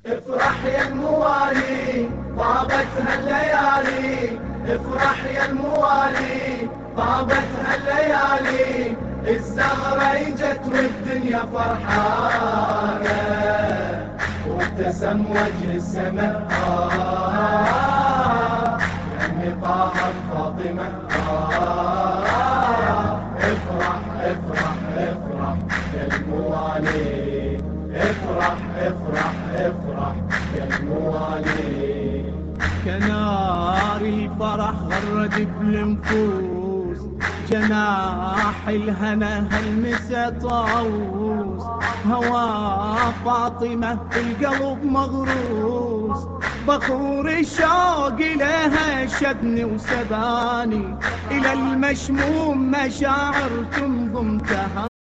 افرح يا الموالي طابت هالليالي، افرح يا الموالي طابت هالليالي، الزهرة اجت والدنيا فرحانة وابتسم وجه السماء يعني طاحت فاطمة افرح افرح افرح يا الموالي، افرح افرح افرح يا الموالي. كنار الفرح غرد بالنفوس، جناح الهنا هالمسا طاووس، هوا فاطمة في القلب مغروس، بخور الشوق لها شدني وسباني، إلى المشموم مشاعر تنظم تهاني.